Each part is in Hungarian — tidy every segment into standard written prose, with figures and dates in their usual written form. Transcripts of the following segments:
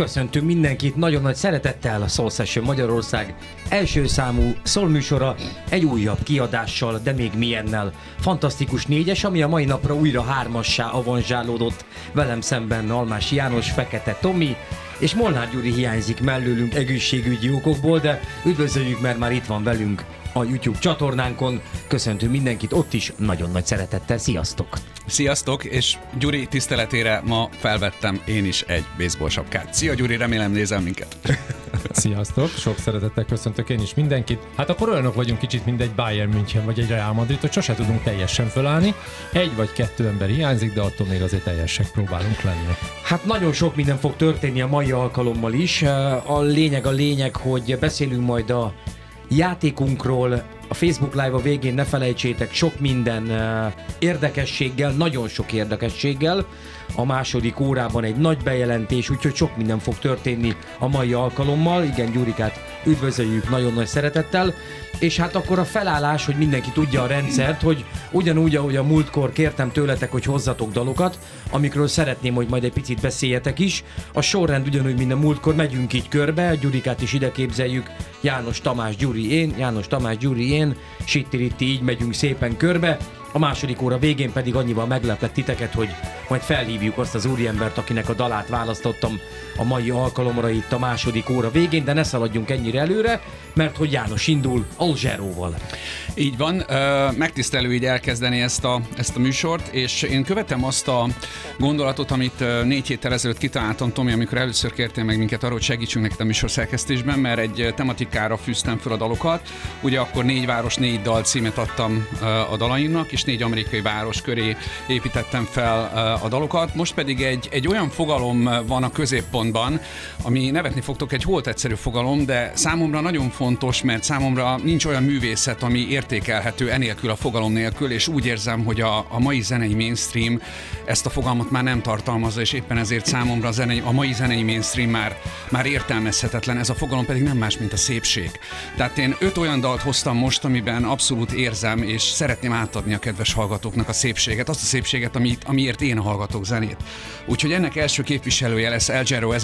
Köszöntünk mindenkit nagyon nagy szeretettel, a Soul Session Magyarország első számú soul műsora egy újabb kiadással, de még milyennel. Fantasztikus négyes, ami a mai napra újra hármassá avanzsálódott. Velem szemben Almás János, Fekete Tomi, és Molnár Gyuri hiányzik mellőlünk egészségügyi okokból, de üdvözöljük, mert már itt van velünk a YouTube csatornánkon. Köszöntünk mindenkit ott is nagyon nagy szeretettel. Sziasztok! Sziasztok, és Gyuri tiszteletére ma felvettem én is egy baseball sapkát. Szia Gyuri, remélem nézel minket. Sziasztok, sok szeretettel köszöntök én is mindenkit. Hát akkor olyanok vagyunk kicsit, mint egy Bayern München vagy egy Real Madrid, hogy sose tudunk teljesen fölállni. Egy vagy kettő ember hiányzik, de attól még azért teljesek próbálunk lenni. Hát nagyon sok minden fog történni a mai alkalommal is. A lényeg, hogy beszélünk majd a játékunkról. A Facebook Live a végén ne felejtsétek, sok minden érdekességgel, nagyon sok érdekességgel. A második órában egy nagy bejelentés, úgyhogy sok minden fog történni a mai alkalommal. Igen, Gyurikát üdvözöljük nagyon nagy szeretettel. És hát akkor a felállás, hogy mindenki tudja a rendszert, hogy ugyanúgy, ahogy a múltkor kértem tőletek, hogy hozzatok dalokat, amikről szeretném, hogy majd egy picit beszéljetek is. A sorrend ugyanúgy, mint a múltkor, megyünk így körbe, a Gyurikát is ide képzeljük, János, Tamás, Gyuri, én, János, Tamás, Gyuri, én, sittiritti, így megyünk szépen körbe. A második óra végén pedig annyival meglepett titeket, hogy majd felhívjuk azt az úriembert, akinek a dalát választottam a mai alkalomra itt a második óra végén, de ne szaladjunk ennyire előre, mert hogy János indul Al Jarreauval. Így van, megtisztelő így elkezdeni ezt a műsort, és én követem azt a gondolatot, amit 4 héttel ezelőtt kitaláltam, Tomi, amikor először kértél meg minket arra, hogy segítsünk neked a műsor szerkesztésben, mert egy tematikára fűztem fel a dalokat. Ugye akkor 4 város, 4 dal címet adtam a dalaimnak, és 4 amerikai város köré építettem fel a dalokat. Most pedig egy olyan fogalom van a középpontban, ami nevetni fogtok, egy holt egyszerű fogalom, de számomra nagyon fontos, mert számomra nincs olyan művészet, ami értékelhető enélkül a fogalom nélkül, és úgy érzem, hogy a mai zenei mainstream ezt a fogalmat már nem tartalmazza, és éppen ezért számomra a mai zenei mainstream már értelmezhetetlen, ez a fogalom pedig nem más, mint a szépség. Tehát én 5 olyan dalt hoztam most, amiben abszolút érzem, és szeretném átadni a kedves hallgatóknak a szépséget, azt a szépséget, amiért én hallgatok zenét. Úgyhogy ennek első képviselője lesz Al Jarreau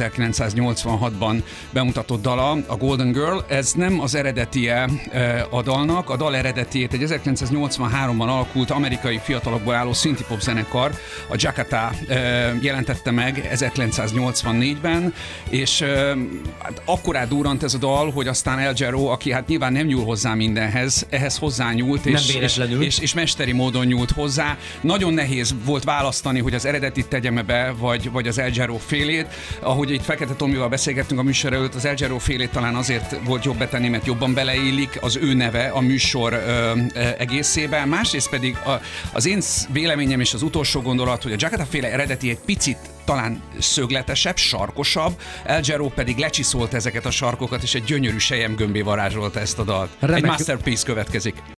1986-ban bemutatott dala, a Golden Girl. Ez nem az eredetie a dalnak, a dal eredetiét egy 1983-ban alakult amerikai fiatalokból álló synthpop zenekar, a Jakatta jelentette meg 1984-ben, és hát akkorát durrant ez a dal, hogy aztán Al Jarreau, aki hát nyilván nem nyúl hozzá mindenhez, ehhez hozzányúlt, és mesteri módon nyúlt hozzá. Nagyon nehéz volt választani, hogy az eredetit tegyem be, vagy az Al Jarreau félét. Ahogy itt Fekete Tomival beszélgettünk a műsor előtt, az Al Jarreau félét talán azért volt jobb betenni, mert jobban beleillik az ő neve a műsor egészében. Másrészt pedig az én véleményem és az utolsó gondolat, hogy a Jakatta féle eredeti egy picit talán szögletesebb, sarkosabb, Al Jarreau pedig lecsiszolt ezeket a sarkokat, és egy gyönyörű selyemgömbé varázsolta ezt a dalt. Egy masterpiece következik.